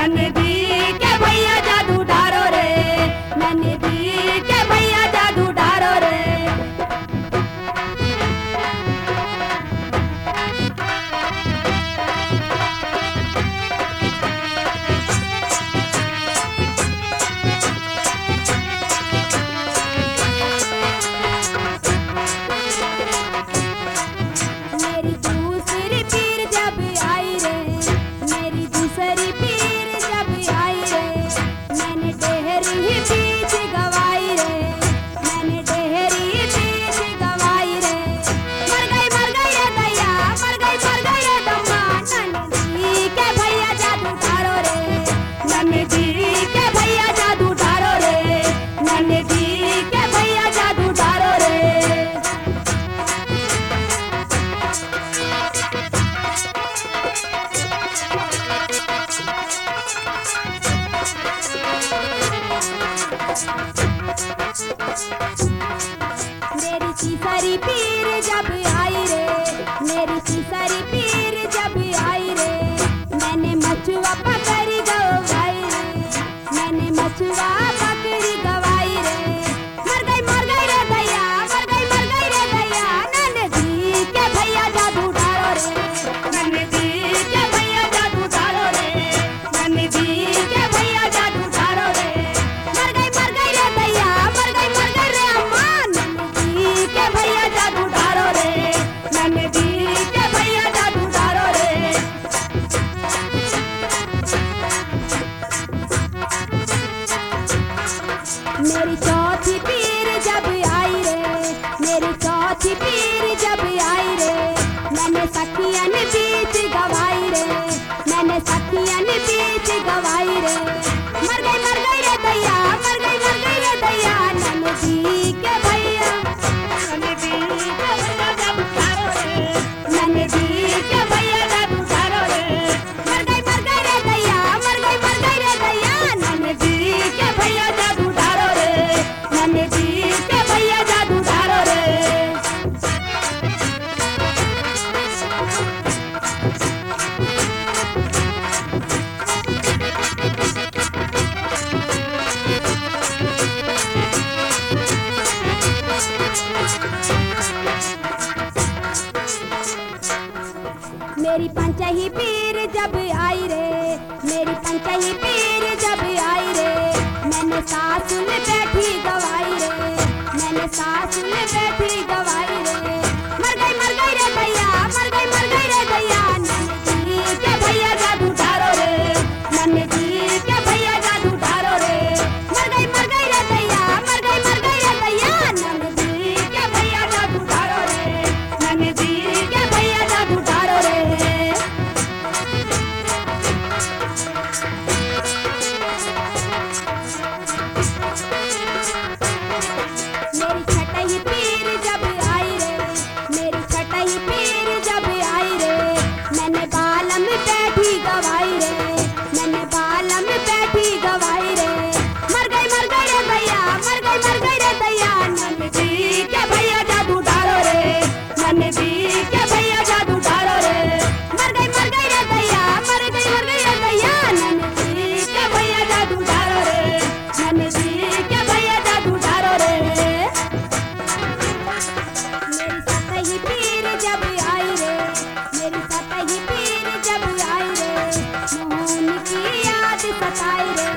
नन्दी के भैया जादू ढारो रे, नन्दी के भैया जादू ढारो रे। मेरी दूसरी पीर जब आई रे, मेरी दूसरी पीर जब आई रे, मैंने डेहरी बीच गवाई रे, मैंने डेहरी बीच गवाई रे। मर गई रे दैया, मर गई रे दम्मा, नन्दी के भैया जादू ढारो रे, नन्दी के भैया जादू ढारो रे, नन्दी के भैया जादू ढारो रे। मेरी तीसरी पीर जब आई रे, मेरी तीसरी पीर जब आई रे, मैंने मछुआ पकड़ी गवाई रे, मैंने मछुआ पकड़ी गवाई रे। मर गई रे दैया, मर गई रे दैया, नन्दी के भैया जादू ढारो रे, नन्दी के भैया जादू ढारो रे, नन्दी के भैया जादू ढारो रे। मर गई रे दैया, मर गई रे अम्मा, नन्दी के भैया जादू ढारो रे, नन्दी के भैया जादू ढारो रे। मेरी चौथी पीर जब आई रे, मेरी चौथी पीर जब आई रे, मैंने सखियन बीच गवाई रे, मैंने सखियन बीच गवाई रे। मर गई रे दैया, मर गई रे दैया, नन्दी के भैया, नन्दी के भैया जादू ढारो रे, नन्दी के भैया जादू ढारो रे। मर गई रे दैया, मर गई रे दैया, नन्दी के भैया जादू ढारो रे, नन्दी के भैया जादू ढारो रे। मेरी पंचही पीर जब आई रे, मेरी पंचही पीर जब आई रे, मैंने सासुल बैठी गवाई रे, मैंने सासुल बैठी गवाई रे। मर गई रे दैया, मर गई रे दैया, नन्दी के भैया जादू ढारो रे, नन्दी के भैया जादू ढारो रे। मर गई रे दैया, मर गई रे दैया, नन्दी के भैया जादू ढारो रे, नन्दी के भैया जादू ढारो रे। मेरी छठही पीर जब आई रे, मेरी छठही पीर जब आई रे, मैंने बालम बैठी गवाई रे, मैंने बालम बैठी गवाई रे। मर गई रे दैया, मर गई रे दैया, नन्दी के भैया जादू ढारो रे, नन्दी के भैया जादू ढारो रे। मर गई रे दैया, मर गई रे दैया, नन्दी के भैया जादू ढारो रे, नन्दी के भैया जादू ढारो रे। मेरी सतही पीर जब आई रे, मेरी सतही पीर जब आई रे, मोहन की याद सताई रे,